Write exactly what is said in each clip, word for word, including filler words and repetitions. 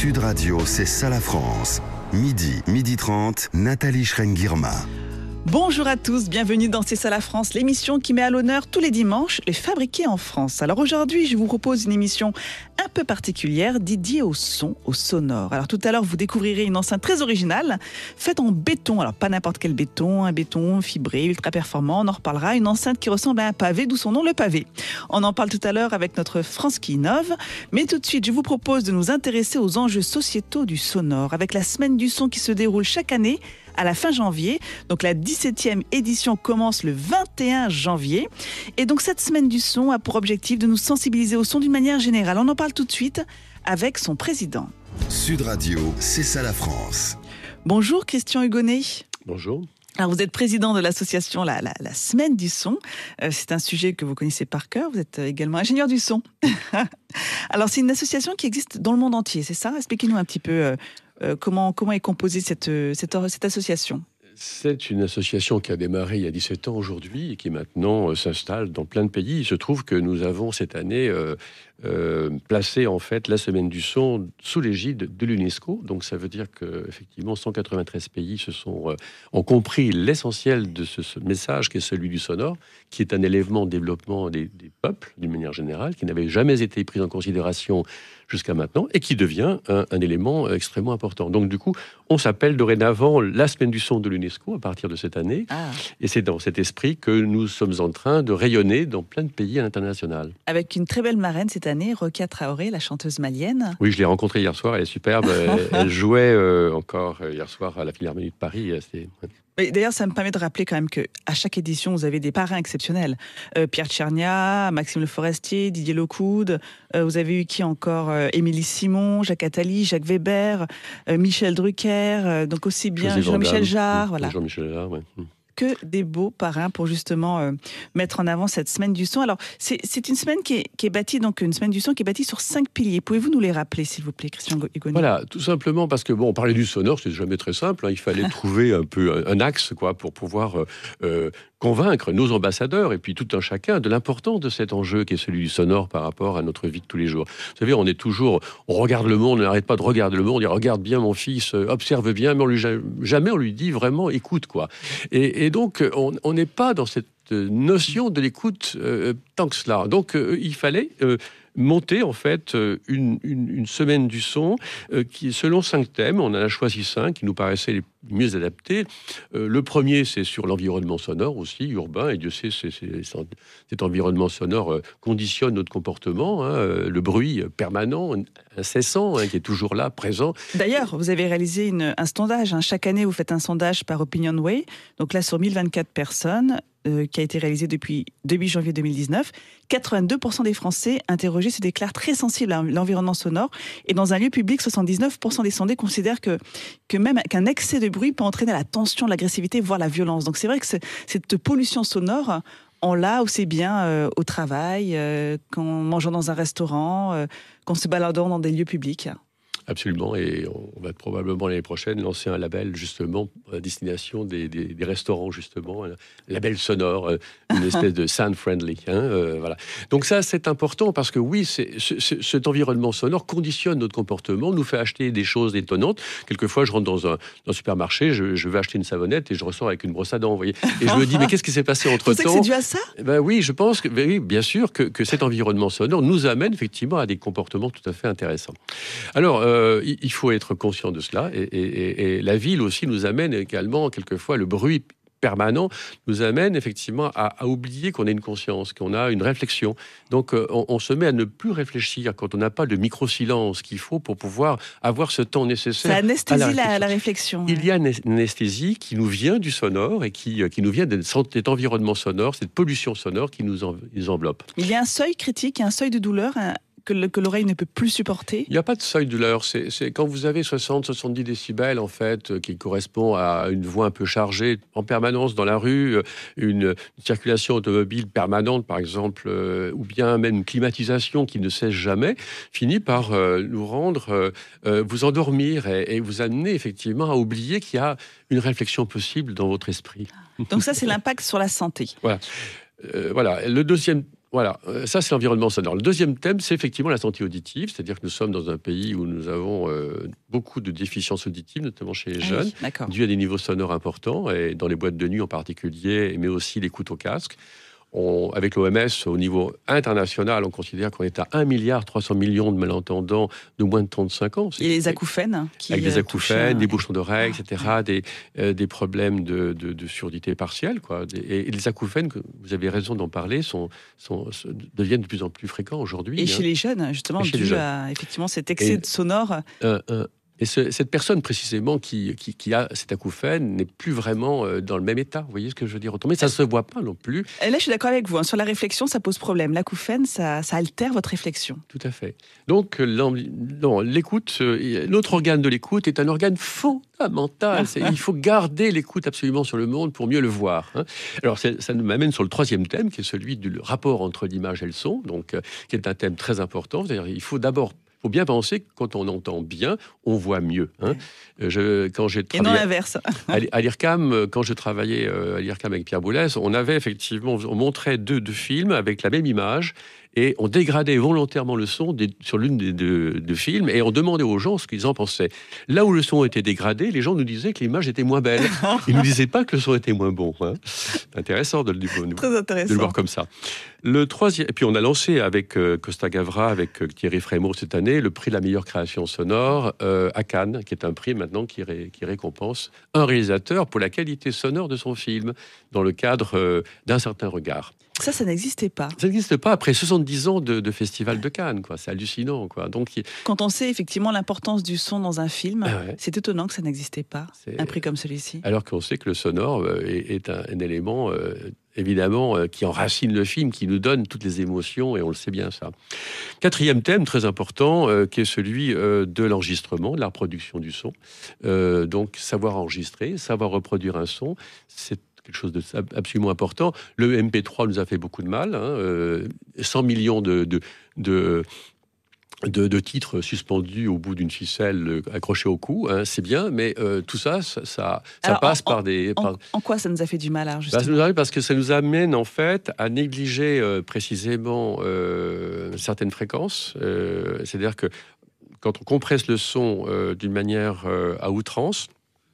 Sud Radio, c'est ça la France. Midi, midi trente, Nathalie Schrein-Guirma. Bonjour à tous, bienvenue dans C'est ça la France, l'émission qui met à l'honneur tous les dimanches les fabriqués en France. Alors aujourd'hui, je vous propose une émission un peu particulière dédiée au son, au sonore. Alors tout à l'heure, vous découvrirez une enceinte très originale, faite en béton. Alors pas n'importe quel béton, un béton fibré, ultra performant, on en reparlera. Une enceinte qui ressemble à un pavé, d'où son nom, le pavé. On en parle tout à l'heure avec notre France qui innove. Mais tout de suite, je vous propose de nous intéresser aux enjeux sociétaux du sonore, avec la semaine du son qui se déroule chaque année à la fin janvier. Donc la dix-septième édition commence le vingt et un janvier. Et donc cette semaine du son a pour objectif de nous sensibiliser au son d'une manière générale. On en parle tout de suite avec son président. Sud Radio, c'est ça la France. Bonjour Christian Hugonnet. Bonjour. Alors vous êtes président de l'association la, la, la Semaine du Son. Euh, c'est un sujet que vous connaissez par cœur. Vous êtes également ingénieur du son. Alors c'est une association qui existe dans le monde entier, c'est ça ? Expliquez-nous un petit peu euh, euh, comment, comment est composée cette, cette, cette association. C'est une association qui a démarré il y a dix-sept ans aujourd'hui et qui maintenant euh, s'installe dans plein de pays. Il se trouve que nous avons cette année euh, euh, placé en fait la Semaine du Son sous l'égide de l'UNESCO. Donc ça veut dire que effectivement cent quatre-vingt-treize pays se sont euh, ont compris l'essentiel de ce, ce message qui est celui du sonore, qui est un élément de développement des, des peuples d'une manière générale, qui n'avait jamais été pris en considération jusqu'à maintenant et qui devient un, un élément extrêmement important. Donc du coup, on s'appelle dorénavant la Semaine du Son de l'UNESCO à partir de cette année. Ah. Et c'est dans cet esprit que nous sommes en train de rayonner dans plein de pays à l'international. Avec une très belle marraine cette année, Rokia Traoré, la chanteuse malienne. Oui, je l'ai rencontrée hier soir, elle est superbe. elle, elle jouait euh, encore hier soir à la Philharmonie de Paris. C'était... Mais d'ailleurs, ça me permet de rappeler quand même qu'à chaque édition, vous avez des parrains exceptionnels. Euh, Pierre Tchernia, Maxime Le Forestier, Didier Locoud. Euh, vous avez eu qui encore euh, Émilie Simon, Jacques Attali, Jacques Weber, euh, Michel Drucker, euh, donc aussi bien Jean-Michel Jarre. Voilà. Jean-Michel Jarre, oui. Que des beaux parrains pour justement euh, mettre en avant cette semaine du son. Alors, c'est, c'est une semaine qui est, qui est bâtie, donc une semaine du son qui est bâtie sur cinq piliers. Pouvez-vous nous les rappeler, s'il vous plaît, Christian Hugonnet ? Voilà, tout simplement parce que, bon, on parlait du sonore, c'est jamais très simple, hein, il fallait trouver un peu un, un axe, quoi, pour pouvoir euh, euh, convaincre nos ambassadeurs et puis tout un chacun de l'importance de cet enjeu qui est celui du sonore par rapport à notre vie de tous les jours. Vous savez, on est toujours, on regarde le monde, on n'arrête pas de regarder le monde, il regarde bien mon fils, euh, observe bien, mais on lui, jamais on lui dit vraiment écoute, quoi. Et, et donc, on on n'est pas dans cette notion de l'écoute euh, tant que cela. Donc, euh, il fallait euh, monter, en fait, euh, une, une, une semaine du son euh, qui, selon cinq thèmes, on en a choisi cinq qui nous paraissaient les mieux adaptés. Euh, le premier, c'est sur l'environnement sonore aussi, urbain, et Dieu sait, c'est, c'est, c'est, cet environnement sonore euh, conditionne notre comportement, hein, euh, le bruit permanent, incessant, hein, qui est toujours là, présent. D'ailleurs, vous avez réalisé une, un sondage. Hein. Chaque année, vous faites un sondage par OpinionWay. Donc là, sur mille vingt-quatre personnes, euh, qui a été réalisé depuis début janvier deux mille dix-neuf, quatre-vingt-deux pour cent des Français interrogés se déclarent très sensibles à l'environnement sonore. Et dans un lieu public, soixante-dix-neuf pour cent des sondés considèrent que, que même qu'un excès de bruit peut entraîner la tension, l'agressivité, voire la violence. Donc c'est vrai que cette pollution sonore, on l'a aussi bien euh, au travail, euh, qu'en mangeant dans un restaurant, euh, qu'en se baladant dans des lieux publics. Absolument, et on va probablement l'année prochaine lancer un label justement à destination des, des, des restaurants, justement, un label sonore, une espèce de sound friendly. Hein, euh, voilà. Donc ça, c'est important parce que oui, c'est, c'est, cet environnement sonore conditionne notre comportement, nous fait acheter des choses étonnantes. Quelquefois, je rentre dans un, dans un supermarché, je, je vais acheter une savonnette et je ressors avec une brosse à dents, vous voyez. Et je me dis, mais qu'est-ce qui s'est passé entre-temps ? Vous pensez que c'est dû à ça ? Ben oui, je pense que, oui, bien sûr, que, que cet environnement sonore nous amène effectivement à des comportements tout à fait intéressants. Alors, euh, Euh, il faut être conscient de cela et, et, et la ville aussi nous amène également quelquefois le bruit permanent nous amène effectivement à, à oublier qu'on a une conscience, qu'on a une réflexion. Donc euh, on, on se met à ne plus réfléchir quand on n'a pas de micro-silence qu'il faut pour pouvoir avoir ce temps nécessaire. Ça anesthésie à la réflexion. La, la réflexion. Il y a une anesthésie qui nous vient du sonore et qui, qui nous vient de cet environnement sonore, cette pollution sonore qui nous, en, nous enveloppe. Il y a un seuil critique, un seuil de douleur, un... Que, le, que l'oreille ne peut plus supporter ? Il n'y a pas de seuil de douleur. C'est, c'est quand vous avez soixante à soixante-dix décibels, en fait, euh, qui correspond à une voix un peu chargée en permanence dans la rue, une, une circulation automobile permanente, par exemple, euh, ou bien même une climatisation qui ne cesse jamais, finit par euh, nous rendre, euh, euh, vous endormir et, et vous amener effectivement à oublier qu'il y a une réflexion possible dans votre esprit. Donc ça, c'est l'impact sur la santé. Voilà. Euh, voilà. Le deuxième Voilà, euh, ça c'est l'environnement sonore. Le deuxième thème, c'est effectivement la santé auditive, c'est-à-dire que nous sommes dans un pays où nous avons euh, beaucoup de déficiences auditives, notamment chez les Ah jeunes, oui, d'accord. dû à des niveaux sonores importants, et dans les boîtes de nuit en particulier, mais aussi l'écoute au casque. On, avec l'O M S, au niveau international, on considère qu'on est à un milliard trois cents millions de malentendants de moins de trente-cinq ans. Et les acouphènes qui Avec des euh, acouphènes, touchent, des euh, bouchons d'oreilles, Ah, et cetera, des, euh, des problèmes de, de, de surdité partielle. Quoi. Des- et, et les acouphènes, que vous avez raison d'en parler, sont, sont, se- deviennent de plus en plus fréquents aujourd'hui. Et hein. chez les jeunes, justement, Et chez les dû jeunes. à effectivement cet excès Et- de sonore. Un- un- et ce- cette personne précisément qui, qui, qui a cet acouphène n'est plus vraiment euh, dans le même état. Vous voyez ce que je veux dire? Autrement, mais ça ne se voit pas non plus. Et là, je suis d'accord avec vous. hein, Sur la réflexion, ça pose problème. L'acouphène, ça, ça altère votre réflexion. Tout à fait. Donc, euh, l'en- non, l'écoute, euh, l'autre organe de l'écoute est un organe fondamental. C'est- il faut garder l'écoute absolument sur le monde pour mieux le voir. hein. Alors, c'est- ça nous m'amène sur le troisième thème, qui est celui du rapport entre l'image et le son, donc, euh, qui est un thème très important. C'est-à-dire, il faut d'abord faut bien penser que quand on entend bien, on voit mieux. hein. Euh, Je, quand j'ai Et non travaillé l'inverse. à l'I- à l'IRCAM, euh, quand je travaillais euh, à l'IRCAM avec Pierre Boulez, on avait effectivement, on montrait deux, deux films avec la même image et on dégradait volontairement le son des- sur l'une des deux, deux films et on demandait aux gens ce qu'ils en pensaient. Là où le son était dégradé, les gens nous disaient que l'image était moins belle. Ils nous disaient pas que le son était moins bon. hein. Intéressant de le, de Très le intéressant. voir comme ça. Le troisième, et puis on a lancé avec euh, Costa Gavra, avec euh, Thierry Frémaux cette année, le prix de la meilleure création sonore euh, à Cannes, qui est un prix maintenant qui, ré- qui récompense un réalisateur pour la qualité sonore de son film, dans le cadre euh, d'un certain regard. Ça, ça n'existait pas. Ça n'existe pas après soixante-dix ans de, de festival de Cannes, quoi. C'est hallucinant, quoi. Donc, il- Quand on sait effectivement l'importance du son dans un film, Ah ouais. c'est étonnant que ça n'existait pas. C'est- Un prix comme celui-ci. alors qu'on sait que le sonore euh, est, est un, un élément euh, évidemment euh, qui enracine le film, qui nous donne toutes les émotions, et on le sait bien ça. Quatrième thème très important, euh, qui est celui euh, de l'enregistrement, de la reproduction du son. Euh, donc savoir enregistrer, savoir reproduire un son, c'est quelque chose de absolument important. Le M P trois nous a fait beaucoup de mal. Hein, euh, cent millions de, de, de De, de titres suspendus au bout d'une ficelle euh, accrochée au cou, hein, c'est bien, mais euh, tout ça, ça, ça, ça Alors, passe en- par des... En, par- en quoi ça nous a fait du mal, alors, Bah, justement ça nous arrive parce que ça nous amène en fait à négliger euh, précisément euh, certaines fréquences. Euh, C'est-à-dire que quand on compresse le son euh, d'une manière euh, à outrance,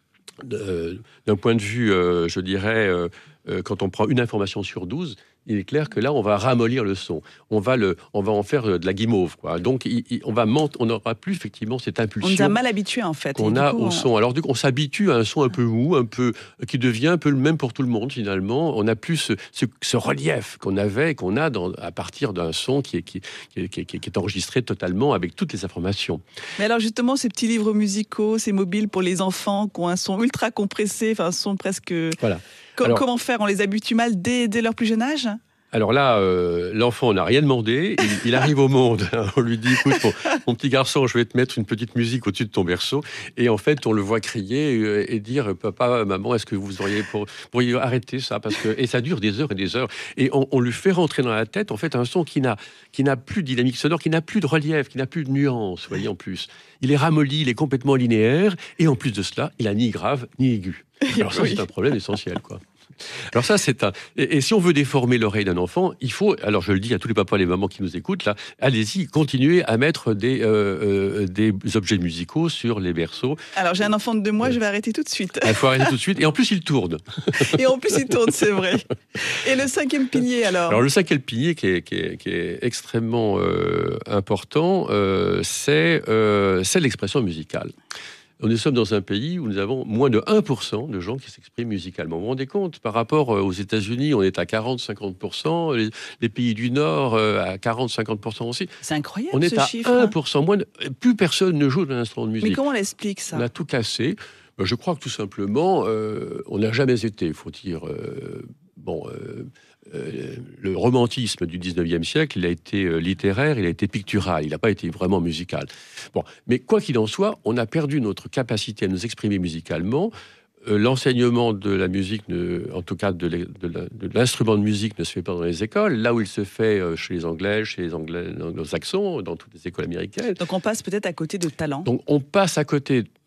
euh, d'un point de vue, euh, je dirais, euh, euh, quand on prend une information sur douze, il est clair que là, on va ramollir le son. On va, le, on va en faire euh, de la guimauve, quoi. Donc, il- il- on va ment- on n'aura plus effectivement cette On nous a impulsion mal habitués, en fait. Et qu'on du a coup, au on- son. Alors, du coup, on s'habitue à un son un peu mou, un peu qui devient un peu le même pour tout le monde finalement. On n'a plus ce, ce- ce relief qu'on avait, et qu'on a dans- à partir d'un son qui est, qui, qui est- qui est- qui est enregistré totalement avec toutes les informations. Mais alors, justement, ces petits livres musicaux, ces mobiles pour les enfants qui ont un son ultra compressé, enfin, un son presque. Voilà. Co- Alors- Comment faire? On les habitue mal dès, dès leur plus jeune âge? Alors là, euh, l'enfant n'a rien demandé. Il, il arrive au monde. On lui dit, écoute, mon, mon petit garçon, je vais te mettre une petite musique au-dessus de ton berceau. Et en fait, on le voit crier euh, et dire, papa, maman, est-ce que vous auriez pour, pourriez arrêter ça? Parce que et ça dure des heures et des heures. Et on, on lui fait rentrer dans la tête, en fait, un son qui n'a qui n'a plus de dynamique sonore, qui n'a plus de relief, qui n'a plus de nuance. Voyez, en plus, il est ramolli, il est complètement linéaire. Et en plus de cela, il a ni grave ni aigu. Alors ça, Oui. c'est un problème essentiel, quoi. Alors ça, c'est un... Et, et si on veut déformer l'oreille d'un enfant, il faut, alors je le dis à tous les papas et les mamans qui nous écoutent, là, allez-y, continuez à mettre des, euh, euh, des objets musicaux sur les berceaux. Alors, j'ai un enfant de deux mois, je vais arrêter tout de suite. Il faut arrêter tout de suite. Et en plus, il tourne. Et en plus, il tourne, c'est vrai. Et le cinquième pilier, alors, Alors le cinquième pilier qui est, qui est, qui est extrêmement euh, important, euh, c'est euh, c'est l'expression musicale. Nous sommes dans un pays où nous avons moins de un pour cent de gens qui s'expriment musicalement. Vous vous rendez compte? Par rapport euh, aux États-Unis, on est à quarante à cinquante pour cent, les, les pays du Nord euh, à quarante à cinquante pour cent aussi. c'est incroyable On est ce à chiffre. un pour cent moins. De... Plus personne ne joue d'un instrument de Mais musique. comment on l'explique, ça? On a tout cassé. Ben, je crois que tout simplement, euh, on n'a jamais été, il faut dire, euh, bon, euh, euh, le romantisme du dix-neuvième siècle, il a été euh, littéraire, il a été pictural, il n'a pas été vraiment musical. Bon, mais quoi qu'il en soit, on a perdu notre capacité à nous exprimer musicalement. Euh, l'enseignement de la musique, ne, en tout cas de, l'e- de la- de l'instrument de musique, ne se fait pas dans les écoles. Là où il se fait euh, chez les Anglais, chez les Anglais, anglo-saxons, dans toutes les écoles américaines. Donc, on passe peut-être à côté de talent. Donc on passe à côté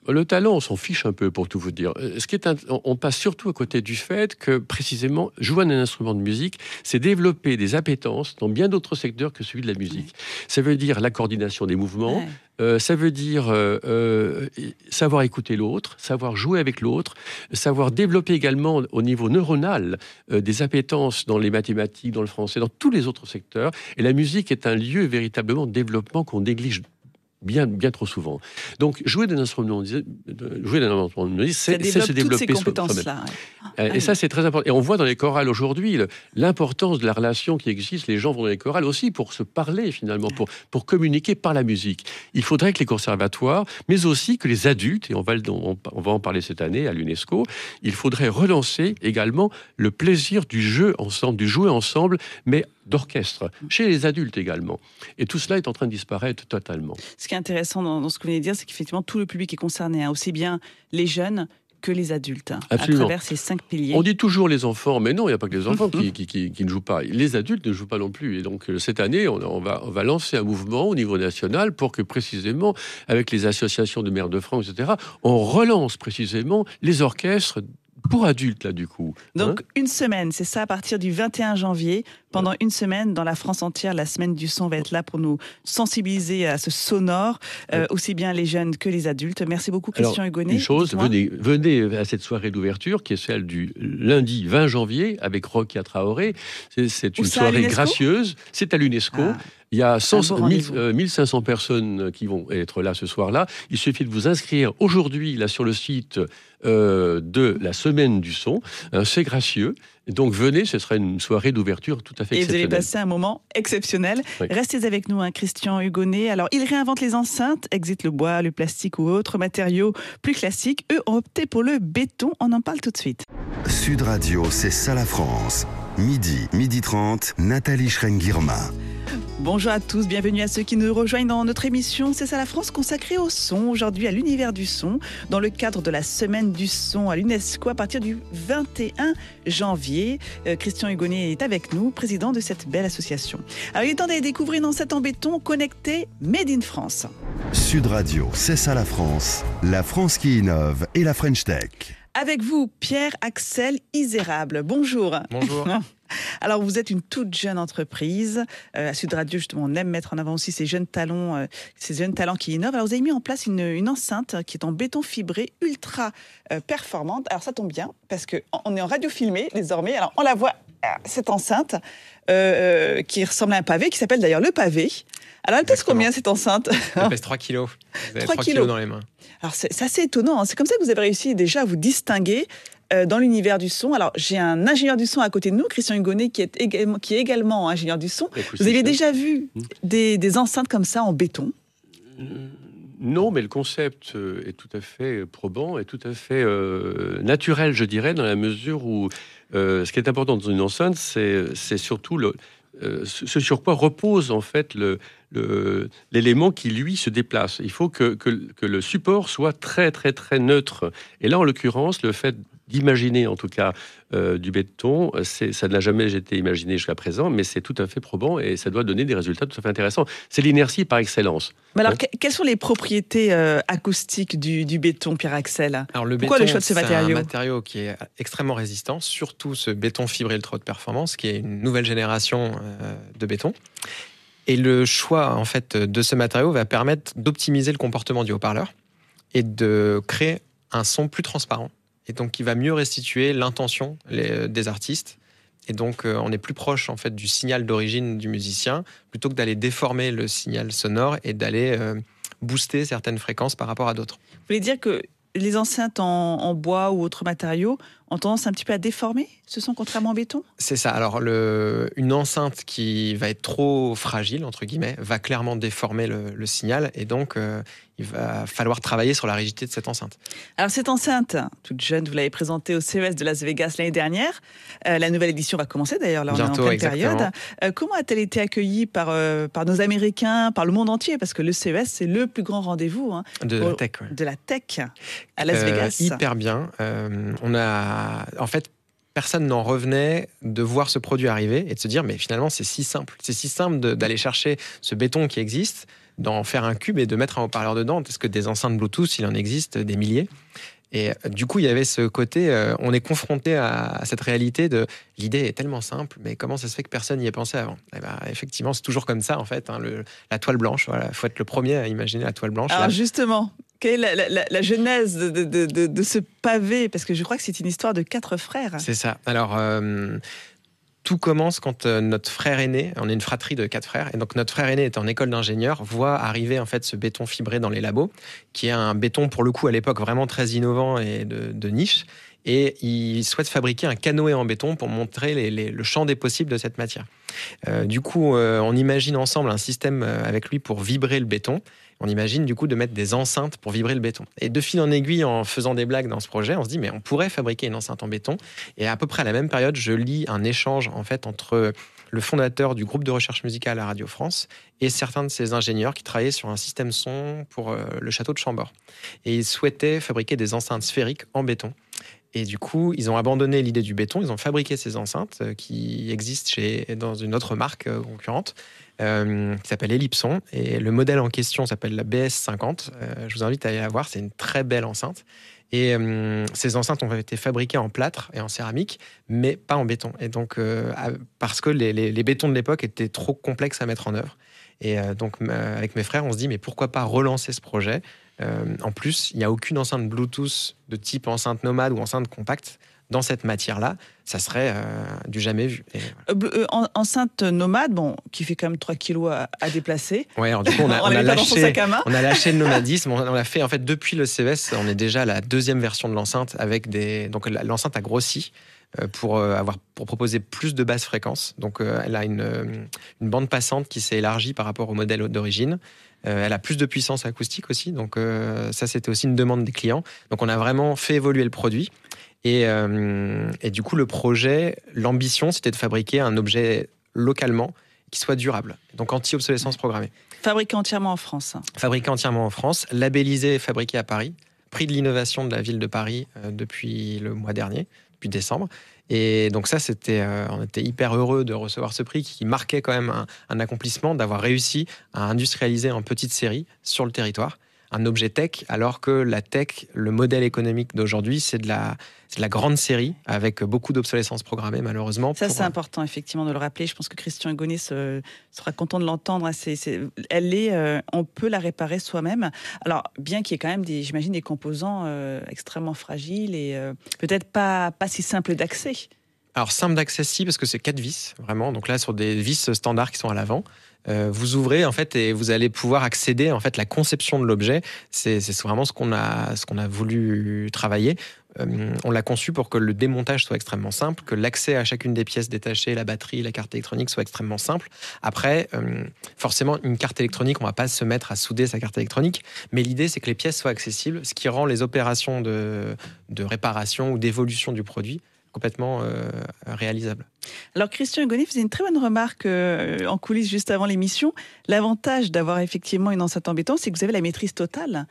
Le talent, on s'en fiche un peu, pour tout vous dire. Ce qui est un... On passe surtout à côté du fait que, précisément, jouer un instrument de musique, c'est développer des appétences dans bien d'autres secteurs que celui de la musique. Ouais. Ça veut dire la coordination des mouvements, ouais. euh, ça veut dire euh, euh, savoir écouter l'autre, savoir jouer avec l'autre, savoir développer également au niveau neuronal euh, des appétences dans les mathématiques, dans le français, dans tous les autres secteurs. Et la musique est un lieu véritablement de développement qu'on néglige Bien, bien trop souvent. Donc, jouer d'un instrument, jouer d'un instrument de musique, c'est, c'est se développer toutes ces compétences-là. Ouais. Et ça, c'est très important. Et on voit dans les chorales aujourd'hui l'importance de la relation qui existe. Les gens vont dans les chorales aussi pour se parler, finalement, pour, pour communiquer par la musique. Il faudrait que les conservatoires, mais aussi que les adultes, et on va, on, on va en parler cette année à l'UNESCO, il faudrait relancer également le plaisir du jeu ensemble, du jouer ensemble, mais d'orchestre, chez les adultes également. Et tout cela est en train de disparaître totalement. Ce qui est intéressant dans, dans ce que vous venez de dire, c'est qu'effectivement, tout le public est concerné, hein, aussi bien les jeunes que les adultes, hein, à travers ces cinq piliers. On dit toujours les enfants, mais non, il n'y a pas que les enfants qui, qui, qui, qui ne jouent pas. Les adultes ne jouent pas non plus. Et donc, cette année, on, on, va, on va lancer un mouvement au niveau national pour que, précisément, avec les associations de maires de France, et cetera, on relance précisément les orchestres pour adultes, là, du coup. Donc, hein une semaine, c'est ça, à partir du vingt et un janvier. Pendant ouais. une semaine, dans la France entière, la semaine du son va être là pour nous sensibiliser à ce sonore, euh, ouais. aussi bien les jeunes que les adultes. Merci beaucoup, Christian Hugonnet. Une chose, venez, venez à cette soirée d'ouverture, qui est celle du lundi vingt janvier, avec Rokia Traoré. C'est, c'est une soirée gracieuse. C'est à l'UNESCO. Ah. Il y a mille cinq cents personnes qui vont être là ce soir-là. Il suffit de vous inscrire aujourd'hui là sur le site euh, de la Semaine du Son. Hein, c'est gracieux. Donc venez, ce sera une soirée d'ouverture tout à fait et exceptionnelle. Et vous allez passer un moment exceptionnel. Oui. Restez avec nous, hein, Christian Hugonnet. Alors, il réinvente les enceintes, exit le bois, le plastique ou autres matériaux plus classiques. Eux ont opté pour le béton. On en parle tout de suite. Sud Radio, c'est ça la France. Midi, midi trente, Nathalie Schrein-Guirma. Bonjour à tous, bienvenue à ceux qui nous rejoignent dans notre émission C'est ça la France, consacrée au son, aujourd'hui à l'univers du son, dans le cadre de la Semaine du son à l'UNESCO à partir du vingt et un janvier. Euh, Christian Hugonnet est avec nous, président de cette belle association. Alors il est temps d'aller découvrir dans cet en béton connecté Made in France. Sud Radio, C'est ça la France, la France qui innove et la French Tech. Avec vous, Pierre-Axel Isérable. Bonjour. Bonjour. Alors, vous êtes une toute jeune entreprise. Euh, à Sud Radio, justement, on aime mettre en avant aussi ces jeunes talents, euh, ces jeunes talents qui innovent. Alors, vous avez mis en place une, une enceinte qui est en béton fibré ultra euh, performante. Alors, ça tombe bien parce qu'on est en radio filmé désormais. Alors, on la voit, cette enceinte euh, qui ressemble à un pavé, qui s'appelle d'ailleurs le pavé. Alors, elle pèse combien, cette enceinte ? Elle pèse trois kilos. Vous avez trois kilos dans les mains. Alors, c'est, c'est assez étonnant. Hein. C'est comme ça que vous avez réussi déjà à vous distinguer euh, dans l'univers du son. Alors, j'ai un ingénieur du son à côté de nous, Christian Hugonnet, qui est également, qui est également ingénieur du son. Écoute, vous aviez déjà vu mmh. des, des enceintes comme ça en béton ? Non, mais le concept est tout à fait probant et tout à fait euh, naturel, je dirais, dans la mesure où euh, ce qui est important dans une enceinte, c'est, c'est surtout le, euh, ce sur quoi repose en fait le, le, l'élément qui, lui, se déplace. Il faut que, que, que le support soit très, très, très neutre. Et là, en l'occurrence, le fait d'imaginer, en tout cas, euh, du béton, c'est, ça n'a jamais été imaginé jusqu'à présent, mais c'est tout à fait probant et ça doit donner des résultats tout à fait intéressants. C'est l'inertie par excellence. Mais alors, hein? Quelles sont les propriétés euh, acoustiques du, du béton, Pierre-Axel ? Alors, le Pourquoi béton, le choix de ce matériau ? C'est un matériau qui est extrêmement résistant, surtout ce béton fibré ultra haute performance, qui est une nouvelle génération euh, de béton. Et le choix, en fait, de ce matériau va permettre d'optimiser le comportement du haut-parleur et de créer un son plus transparent. Et donc, qui va mieux restituer l'intention les, des artistes. Et donc, euh, on est plus proche, en fait, du signal d'origine du musicien, plutôt que d'aller déformer le signal sonore et d'aller euh, booster certaines fréquences par rapport à d'autres. Vous voulez dire que les enceintes en, en bois ou autres matériaux ont tendance un petit peu à déformer ce son, contrairement au béton ? C'est ça. Alors, le, une enceinte qui va être trop fragile, entre guillemets, va clairement déformer le, le signal. Et donc, euh, il va falloir travailler sur la rigidité de cette enceinte. Alors, cette enceinte, toute jeune, vous l'avez présentée au C E S de Las Vegas l'année dernière. Euh, la nouvelle édition va commencer, d'ailleurs, là, on Bientôt, est en pleine exactement. période. Euh, comment a-t-elle été accueillie par, euh, par nos Américains, par le monde entier ? Parce que le C E S, c'est le plus grand rendez-vous hein, de, la tech, ouais. de la tech à Las Vegas. Euh, hyper bien. Euh, on a... En fait, personne n'en revenait de voir ce produit arriver et de se dire mais finalement c'est si simple, c'est si simple de, d'aller chercher ce béton qui existe, d'en faire un cube et de mettre un haut-parleur dedans, parce que des enceintes Bluetooth, il en existe des milliers. Et du coup, il y avait ce côté, euh, on est confronté à, à cette réalité de l'idée est tellement simple, mais comment ça se fait que personne n'y ait pensé avant? Et ben, effectivement, c'est toujours comme ça, en fait. Hein, le, la toile blanche, voilà, faut être le premier à imaginer la toile blanche. Alors là. justement, quelle est la, la, la genèse de, de, de, de ce pavé? Parce que je crois que c'est une histoire de quatre frères. C'est ça. Alors, euh, tout commence quand euh, notre frère aîné, on est une fratrie de quatre frères, et donc notre frère aîné est en école d'ingénieur, voit arriver en fait ce béton fibré dans les labos, qui est un béton pour le coup à l'époque vraiment très innovant et de, de niche, et il souhaite fabriquer un canoë en béton pour montrer les, les, le champ des possibles de cette matière. Euh, du coup, euh, on imagine ensemble un système avec lui pour vibrer le béton. On imagine du coup de mettre des enceintes pour vibrer le béton. Et de fil en aiguille, en faisant des blagues dans ce projet, on se dit mais on pourrait fabriquer une enceinte en béton. Et à peu près à la même période, je lis un échange en fait entre le fondateur du groupe de recherche musicale à Radio France et certains de ses ingénieurs qui travaillaient sur un système son pour euh, le château de Chambord. Et ils souhaitaient fabriquer des enceintes sphériques en béton. Et du coup, ils ont abandonné l'idée du béton, ils ont fabriqué ces enceintes euh, qui existent chez, dans une autre marque euh, concurrente euh, qui s'appelle Ellipson. Et le modèle en question s'appelle la B S cinquante. Euh, je vous invite à aller la voir, c'est une très belle enceinte. Et euh, ces enceintes ont été fabriquées en plâtre et en céramique, mais pas en béton. Et donc, euh, parce que les, les, les bétons de l'époque étaient trop complexes à mettre en œuvre. Et euh, donc, euh, avec mes frères, on se dit, mais pourquoi pas relancer ce projet? Euh, en plus, il n'y a aucune enceinte Bluetooth de type enceinte nomade ou enceinte compacte dans cette matière-là. Ça serait euh, du jamais vu. Et voilà. euh, en, enceinte nomade, bon, qui fait quand même trois kilos à, à déplacer. Ouais, alors du coup, on a, on on a pas dans son lâché, sac à main. on a lâché le nomadisme. On, on l'a fait en fait depuis le C E S. On est déjà à la deuxième version de l'enceinte avec des. Donc l'enceinte a grossi pour avoir pour proposer plus de basses fréquences. Donc elle a une une bande passante qui s'est élargie par rapport au modèle d'origine. Euh, elle a plus de puissance acoustique aussi, donc euh, ça c'était aussi une demande des clients. Donc on a vraiment fait évoluer le produit et, euh, et du coup le projet, l'ambition c'était de fabriquer un objet localement qui soit durable, donc anti-obsolescence programmée. Fabriqué entièrement en France. Fabriqué entièrement en France, labellisé et fabriqué à Paris, prix de l'innovation de la ville de Paris euh, depuis le mois dernier, depuis décembre. Et donc ça, c'était, euh, on était hyper heureux de recevoir ce prix qui marquait quand même un, un accomplissement d'avoir réussi à industrialiser en petite série sur le territoire un objet tech, alors que la tech, le modèle économique d'aujourd'hui, c'est de la, c'est de la grande série avec beaucoup d'obsolescence programmée, malheureusement. Ça, pour... c'est important, effectivement, de le rappeler. Je pense que Christian Egonis euh, sera content de l'entendre. C'est, c'est, elle est, euh, on peut la réparer soi-même. Alors, bien qu'il y ait quand même, des, j'imagine, des composants euh, extrêmement fragiles et euh, peut-être pas, pas si simples d'accès. Alors, simple d'accès, si, parce que c'est quatre vis, vraiment. Donc là, sur des vis standards qui sont à l'avant. Euh, vous ouvrez en fait et vous allez pouvoir accéder en fait la conception de l'objet. C'est, c'est vraiment ce qu'on a ce qu'on a voulu travailler. Euh, on l'a conçu pour que le démontage soit extrêmement simple, que l'accès à chacune des pièces détachées, la batterie, la carte électronique soit extrêmement simple. Après, euh, forcément, une carte électronique, on va pas se mettre à souder sa carte électronique, mais l'idée c'est que les pièces soient accessibles, ce qui rend les opérations de de réparation ou d'évolution du produit complètement euh, réalisable. Alors Christian Egonis faisait une très bonne remarque euh, en coulisses juste avant l'émission. L'avantage d'avoir effectivement une enceinte en béton, c'est que vous avez la maîtrise totale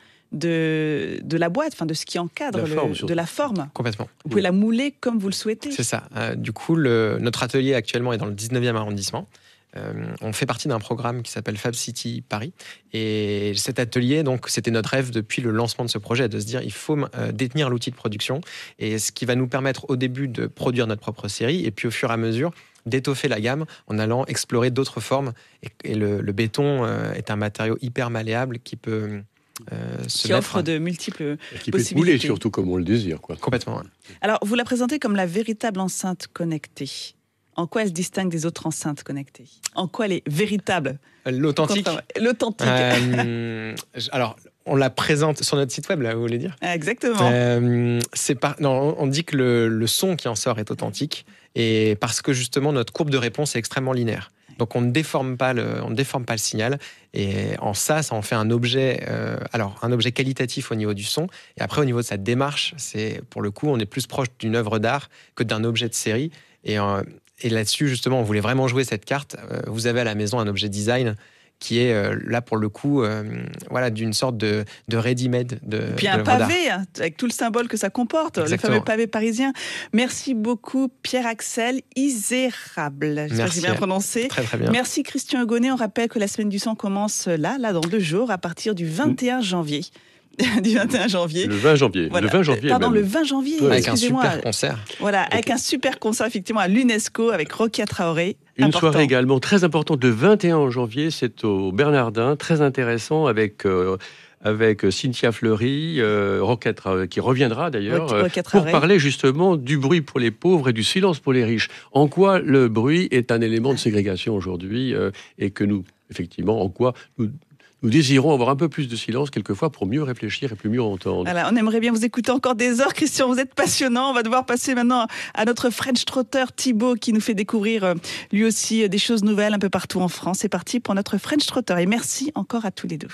de, de la boîte, enfin de ce qui encadre la le, forme, de la forme. Complètement. Vous pouvez la mouler comme vous le souhaitez. C'est ça. Euh, du coup, le, notre atelier actuellement est dans le dix-neuvième arrondissement. Euh, on fait partie d'un programme qui s'appelle Fab City Paris. Et cet atelier, donc, c'était notre rêve depuis le lancement de ce projet, de se dire il faut euh, détenir l'outil de production. Et ce qui va nous permettre au début de produire notre propre série et puis au fur et à mesure d'étoffer la gamme en allant explorer d'autres formes. Et, et le, le béton euh, est un matériau hyper malléable qui peut... Euh, se qui mettre... offre de multiples qui peut possibilités. être moulé surtout comme on le désire, quoi. Complètement. Ouais. Alors, vous la présentez comme la véritable enceinte connectée. En quoi elle se distingue des autres enceintes connectées? En quoi elle est véritable? L'authentique. L'authentique. Euh, alors, on la présente sur notre site web, là, vous voulez dire? Exactement. Euh, c'est pas, non, on dit que le, le son qui en sort est authentique, et parce que justement notre courbe de réponse est extrêmement linéaire. Donc on ne déforme pas le, on ne déforme pas le signal, et en ça, ça en fait un objet, euh, alors un objet qualitatif au niveau du son, et après au niveau de sa démarche, c'est pour le coup, on est plus proche d'une œuvre d'art que d'un objet de série, et euh, Et là-dessus, justement, on voulait vraiment jouer cette carte. Vous avez à la maison un objet design qui est euh, là pour le coup euh, voilà, d'une sorte de, de ready-made de, Et puis de un l'œuvre d'art. pavé, hein, avec tout le symbole que ça comporte, Exactement. le fameux pavé parisien. Merci beaucoup Pierre-Axel Isérable. J'espère que Merci. j'ai bien prononcé. Très très bien. Merci Christian Hugonnet. On rappelle que la semaine du sang commence là, là dans deux jours, à partir du vingt et un janvier. du vingt et un janvier. Le vingt janvier. Voilà. Le vingt janvier Pardon, même. le vingt janvier. Ouais. Avec un Excusez-moi. super concert. Voilà, avec un super concert effectivement à l'UNESCO avec Rokia Traoré. Une Important. soirée également très importante le vingt et un janvier, c'est au Bernardin, très intéressant avec euh, avec Cynthia Fleury, euh, Rokia Traoré, qui reviendra d'ailleurs Rokia- Rokia euh, pour Traoré. parler justement du bruit pour les pauvres et du silence pour les riches. En quoi le bruit est un élément de ségrégation aujourd'hui euh, et que nous, effectivement, en quoi nous Nous désirons avoir un peu plus de silence quelquefois pour mieux réfléchir et plus mieux entendre. Voilà, on aimerait bien vous écouter encore des heures. Christian, vous êtes passionnant. On va devoir passer maintenant à notre French Trotter Thibaut qui nous fait découvrir euh, lui aussi euh, des choses nouvelles un peu partout en France. C'est parti pour notre French Trotter et merci encore à tous les deux.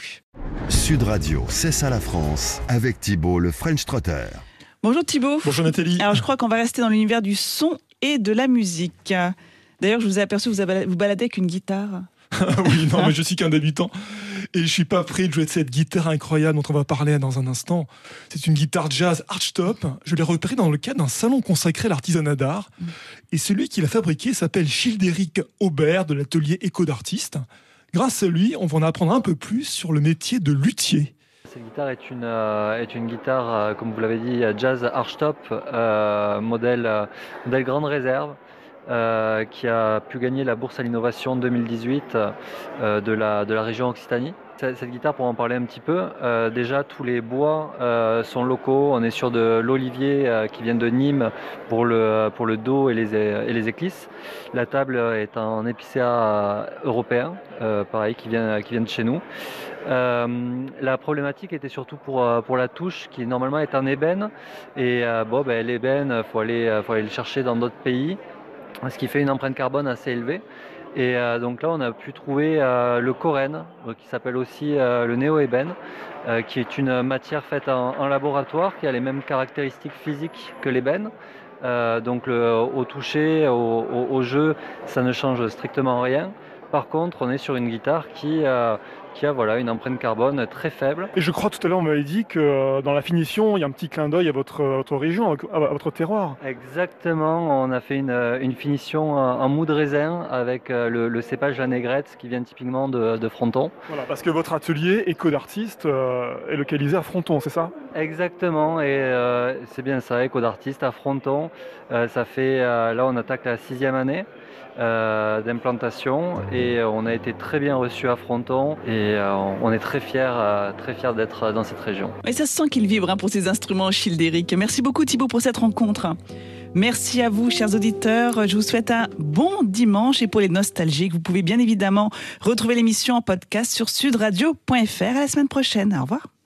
Sud Radio, c'est ça la France, avec Thibaut le French Trotter. Bonjour Thibaut. Bonjour Nathalie. Alors je crois qu'on va rester dans l'univers du son et de la musique. D'ailleurs, je vous ai aperçu que vous avez- vous baladez avec une guitare. Oui, non, mais je suis qu'un débutant. Et je suis pas prêt de jouer de cette guitare incroyable dont on va parler dans un instant. C'est une guitare jazz Archtop. Je l'ai repérée dans le cadre d'un salon consacré à l'artisanat d'art. Et celui qui l'a fabriqué s'appelle Childéric Aubert de l'atelier Écho d'artistes. Grâce à lui, on va en apprendre un peu plus sur le métier de luthier. Cette guitare est une, euh, est une guitare, euh, comme vous l'avez dit, jazz Archtop, euh, modèle, euh, modèle grande réserve. Euh, qui a pu gagner la bourse à l'innovation deux mille dix-huit euh, de, la, de la région Occitanie. Cette, cette guitare, pour en parler un petit peu, euh, déjà tous les bois euh, sont locaux. On est sur de l'olivier euh, qui vient de Nîmes pour le, pour le dos et les, et les éclisses. La table est en épicéa européen, euh, pareil, qui vient, qui vient de chez nous. Euh, la problématique était surtout pour, pour la touche qui normalement est en ébène. Et euh, bon, ben, l'ébène, il faut aller, faut aller le chercher dans d'autres pays, ce qui fait une empreinte carbone assez élevée. Et euh, donc là, on a pu trouver euh, le corène, euh, qui s'appelle aussi euh, le néo-ébène, euh, qui est une matière faite en, en laboratoire, qui a les mêmes caractéristiques physiques que l'ébène. Euh, donc le, au toucher, au, au, au jeu, ça ne change strictement rien. Par contre, on est sur une guitare qui, euh, qui a voilà, une empreinte carbone très faible. Et je crois tout à l'heure, on m'avait dit que euh, dans la finition, il y a un petit clin d'œil à votre, à votre région, à, à votre terroir. Exactement, on a fait une, une finition en mou de raisin avec le, le cépage la négrette qui vient typiquement de, de Fronton. Voilà, parce que votre atelier Écho d'artistes euh, est localisé à Fronton, c'est ça? Exactement, et euh, c'est bien ça, Écho d'artistes à Fronton. Euh, ça fait, euh, là on attaque la sixième année. Euh, d'implantation et euh, on a été très bien reçus à Fronton et euh, on est très fiers, euh, très fiers d'être dans cette région. Et ça se sent qu'il vibre hein, pour ces instruments Childéric. Merci beaucoup Thibaut pour cette rencontre. Merci à vous, chers auditeurs. Je vous souhaite un bon dimanche et pour les nostalgiques, vous pouvez bien évidemment retrouver l'émission en podcast sur sudradio point f r. À la semaine prochaine. Au revoir.